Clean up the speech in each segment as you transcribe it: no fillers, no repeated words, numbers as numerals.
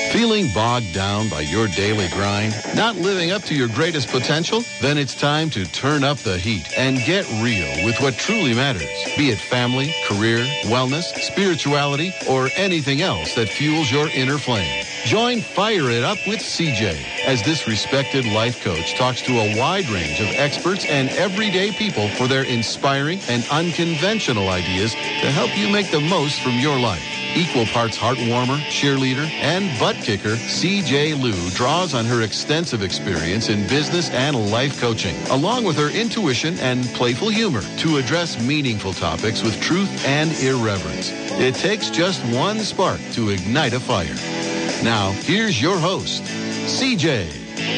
Feeling bogged down by your daily grind? Not living up to your greatest potential? Then it's time to turn up the heat and get real with what truly matters. Be it family, career, wellness, spirituality, or anything else that fuels your inner flame. Join Fire It Up with CJ as this respected life coach talks to a wide range of experts and everyday people for their inspiring and unconventional ideas to help you make the most from your life. Equal parts heartwarmer, cheerleader, and butt kicker, CJ Liu draws on her extensive experience in business and life coaching, along with her intuition and playful humor, to address meaningful topics with truth and irreverence. It takes just one spark to ignite a fire. Now, here's your host, CJ.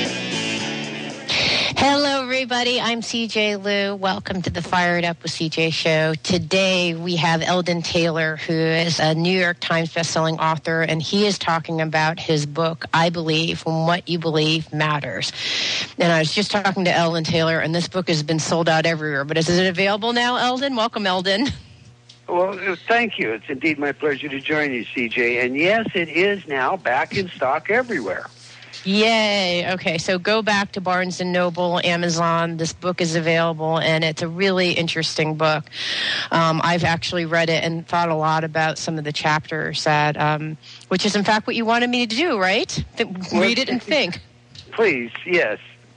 Hello, everybody. I'm CJ Liu. Welcome to the Fire It Up with CJ show. Today, we have Eldon Taylor, who is a New York Times bestselling author, and he is talking about his book, I Believe When What You Believe Matters. And I was just talking to Eldon Taylor, and this book has been sold out everywhere. But is it available now, Eldon? Welcome, Eldon. Well, thank you. It's indeed my pleasure to join you, CJ. And yes, it is now back in stock everywhere. Yay. Okay, so go back to Barnes & Noble, Amazon. This book is available, and it's a really interesting book. I've actually read it and thought a lot about some of the chapters that, which is, in fact, what you wanted me to do, right? Read it and think. Please, yes.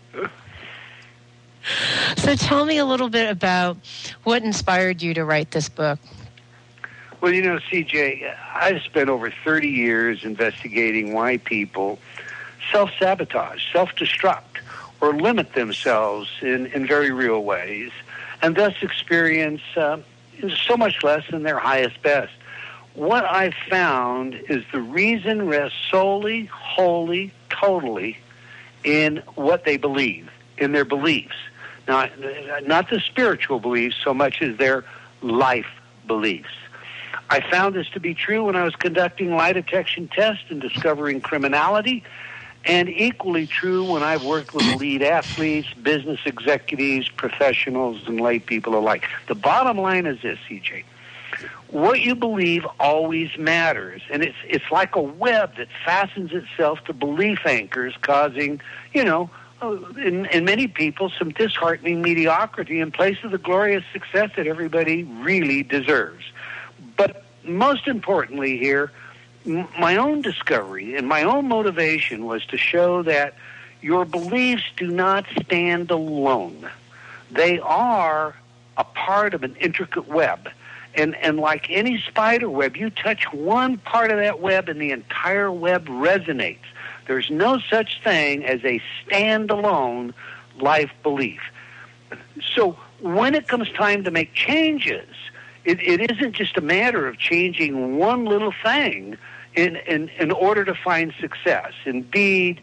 So tell me a little bit about what inspired you to write this book. Well, you know, CJ, I've spent over 30 years investigating why people self-sabotage, self-destruct, or limit themselves in very real ways, and thus experience so much less than their highest best. What I've found is the reason rests solely, wholly, totally in what they believe, in their beliefs. Now, not the spiritual beliefs so much as their life beliefs. I found this to be true when I was conducting lie detection tests and discovering criminality, and equally true when I've worked with elite athletes, business executives, professionals, and lay people alike. The bottom line is this, CJ. What you believe always matters, and it's like a web that fastens itself to belief anchors, causing, in many people, some disheartening mediocrity in place of the glorious success that everybody really deserves. But most importantly here, my own discovery and my own motivation was to show that your beliefs do not stand alone. They are a part of an intricate web. And like any spider web, you touch one part of that web and the entire web resonates. There's no such thing as a standalone life belief. So when it comes time to make changes, it isn't just a matter of changing one little thing in order to find success. Indeed,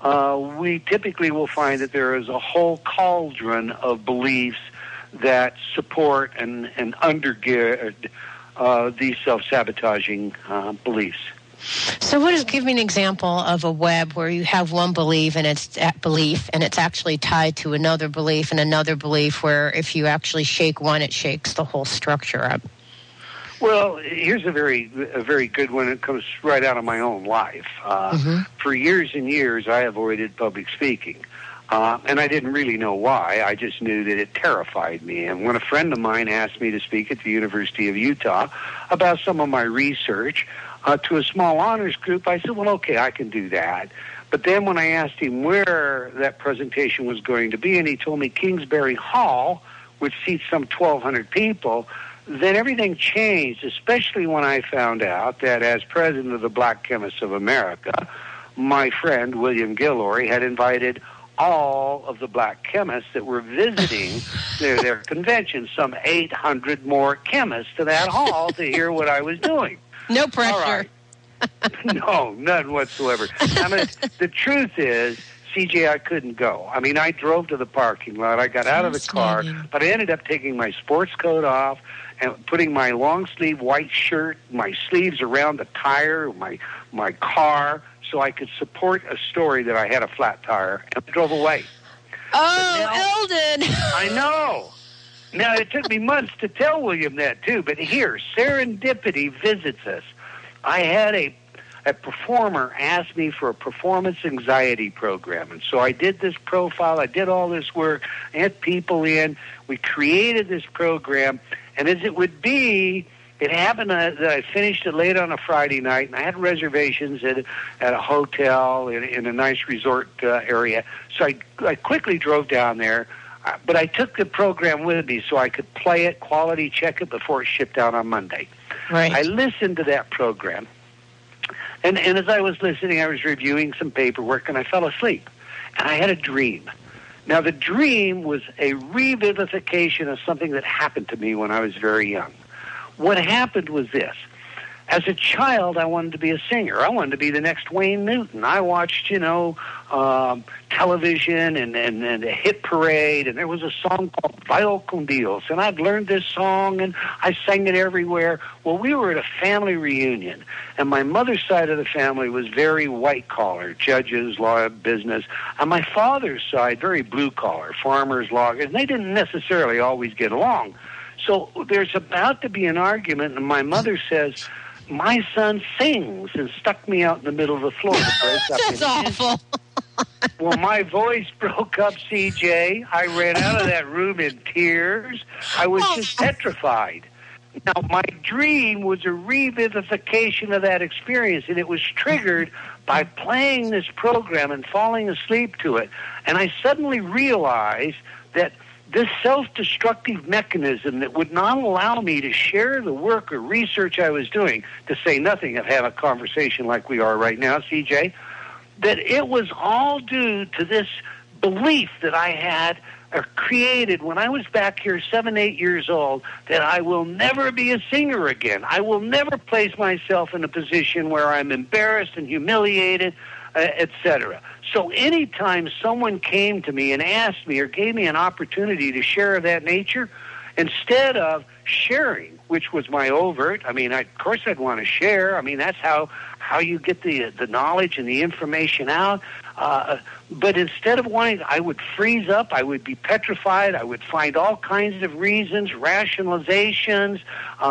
we typically will find that there is a whole cauldron of beliefs that support and undergird these self-sabotaging beliefs. So give me an example of a web where you have one belief and it's actually tied to another belief and another belief, where if you actually shake one, it shakes the whole structure up. Well, here's a very good one. It comes right out of my own life. For years and years, I avoided public speaking. And I didn't really know why. I just knew that it terrified me. And when a friend of mine asked me to speak at the University of Utah about some of my research to a small honors group, I said, well, okay, I can do that. But then when I asked him where that presentation was going to be, and he told me Kingsbury Hall, which seats some 1,200 people, then everything changed, especially when I found out that as president of the Black Chemists of America, my friend William Guillory had invited all of the black chemists that were visiting their convention, some 800 more chemists to that hall to hear what I was doing. No pressure. All right. No, none whatsoever. I mean, the truth is, CJ, I couldn't go. I mean, I drove to the parking lot. I got out of the car, but I ended up taking my sports coat off and putting my long-sleeve white shirt, my sleeves around the tire of my car, so I could support a story that I had a flat tire, and I drove away. Oh, Eldon! I know. Now, it took me months to tell William that, too, but here, serendipity visits us. I had a performer asked me for a performance anxiety program. And so I did this profile. I did all this work. I had people in. We created this program. And as it would be, it happened that I finished it late on a Friday night, and I had reservations at a hotel in a nice resort area. So I quickly drove down there, but I took the program with me so I could play it, quality check it before it shipped out on Monday. Right. I listened to that program, and as I was listening, I was reviewing some paperwork, and I fell asleep, and I had a dream. Now, the dream was a revivification of something that happened to me when I was very young. What happened was this. As a child, I wanted to be a singer. I wanted to be the next Wayne Newton. I watched, television and a hit parade, and there was a song called Vio con Dios, and I'd learned this song, and I sang it everywhere. Well, we were at a family reunion, and my mother's side of the family was very white-collar, judges, law, business. On my father's side, very blue-collar, farmers, loggers, and they didn't necessarily always get along. So there's about to be an argument, and my mother says, my son sings, and stuck me out in the middle of the floor to break up. That's awful. Well, my voice broke up, CJ. I ran out of that room in tears. I was just petrified. Now, my dream was a revivification of that experience, and it was triggered by playing this program and falling asleep to it. And I suddenly realized that this self-destructive mechanism that would not allow me to share the work or research I was doing, to say nothing of have a conversation like we are right now, CJ, that it was all due to this belief that I had created when I was back here 7, 8 years old, that I will never be a singer again. I will never place myself in a position where I'm embarrassed and humiliated, etc. So anytime someone came to me and asked me or gave me an opportunity to share of that nature, instead of sharing, which was my overt, of course I'd want to share. That's how you get the knowledge and the information out. But instead of wanting, I would freeze up. I would be petrified. I would find all kinds of reasons, rationalizations,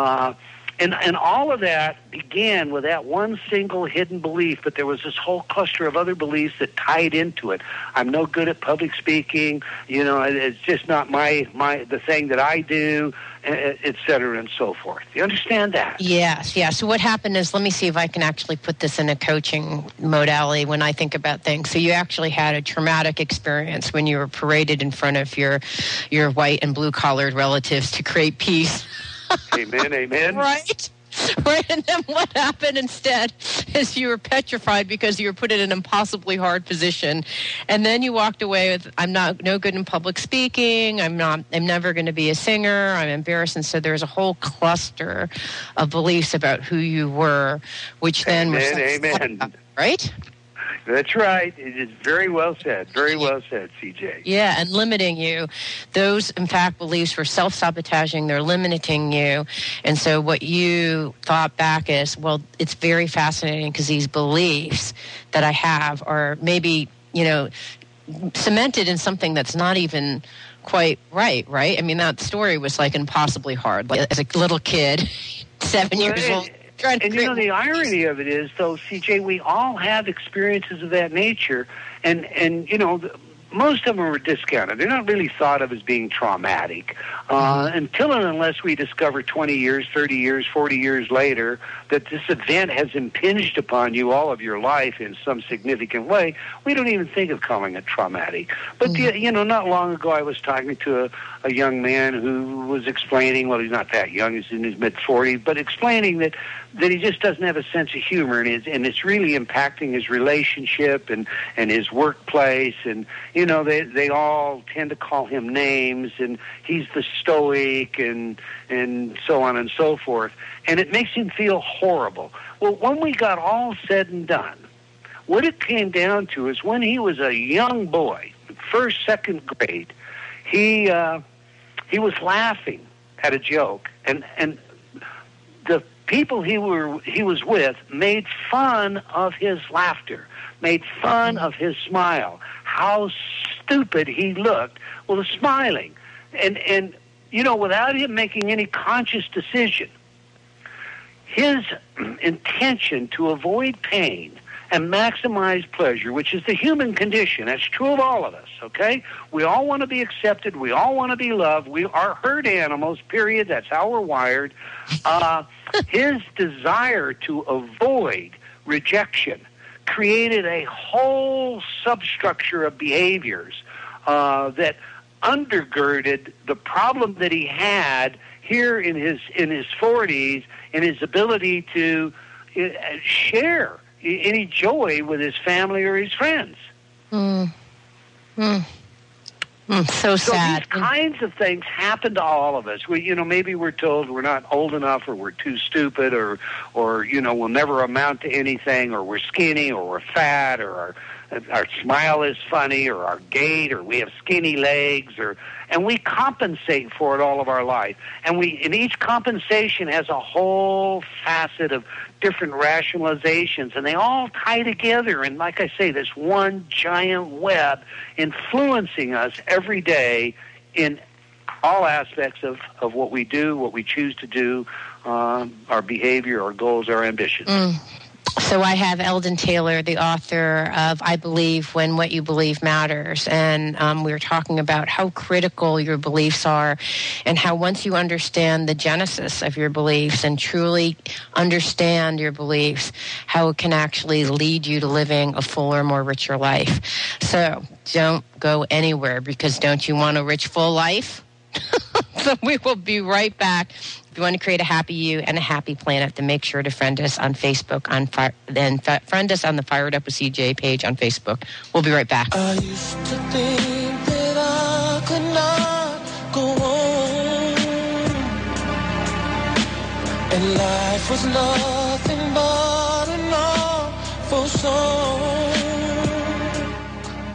and all of that began with that one single hidden belief, but there was this whole cluster of other beliefs that tied into it. I'm no good at public speaking. It's just not the thing that I do, et cetera, and so forth. You understand that? Yes, yeah. So what happened is, let me see if I can actually put this in a coaching modality when I think about things. So you actually had a traumatic experience when you were paraded in front of your white and blue-collared relatives to create peace. Amen, amen. Right. And then what happened instead is you were petrified because you were put in an impossibly hard position. And then you walked away with, I'm no good in public speaking. I'm never going to be a singer. I'm embarrassed. And so there's a whole cluster of beliefs about who you were, which then was amen. Right? That's right. It is very well said. Very well said, CJ. Yeah, and limiting you. Those, in fact, beliefs were self-sabotaging. They're limiting you. And so what you thought back is, well, it's very fascinating because these beliefs that I have are maybe, cemented in something that's not even quite right? That story was like impossibly hard. Like, as a little kid, 7 years old. And the irony of it is, though, CJ, we all have experiences of that nature, and most of them are discounted. They're not really thought of as being traumatic until and unless we discover 20 years, 30 years, 40 years later that this event has impinged upon you all of your life in some significant way. We don't even think of calling it traumatic. But, not long ago I was talking to a young man who was explaining, well, he's not that young, he's in his mid-40s, but explaining that he just doesn't have a sense of humor, and it's really impacting his relationship and his workplace, and they all tend to call him names, and he's the stoic and so on and so forth, and it makes him feel horrible. Well, when we got all said and done, what it came down to is when he was a young boy, first, second grade, he was laughing at a joke, and the people he was with made fun of his laughter, made fun of his smile, how stupid he looked with smiling, and without him making any conscious decision, his intention to avoid pain and maximize pleasure, which is the human condition. That's true of all of us, okay? We all want to be accepted. We all want to be loved. We are herd animals, period. That's how we're wired. His desire to avoid rejection created a whole substructure of behaviors that undergirded the problem that he had here in his 40s, and his ability to share any joy with his family or his friends. So sad. These kinds of things happen to all of us. Maybe we're told we're not old enough, or we're too stupid, or we'll never amount to anything, or we're skinny, or we're fat, or our smile is funny, or our gait, or we have skinny legs, and we compensate for it all of our life. And each compensation has a whole facet of different rationalizations, and they all tie together. And like I say, this one giant web influencing us every day in all aspects of what we do, what we choose to do, our behavior, our goals, our ambitions. So I have Eldon Taylor, the author of I Believe When What You Believe Matters. And we were talking about how critical your beliefs are, and how once you understand the genesis of your beliefs and truly understand your beliefs, how it can actually lead you to living a fuller, more richer life. So don't go anywhere, because don't you want a rich, full life? So we will be right back. If you want to create a happy you and a happy planet, then make sure to friend us on Facebook, then friend us on the Fired Up with CJ page on Facebook. We'll be right back. I used to think that I could not go on, and life was nothing but an awful song.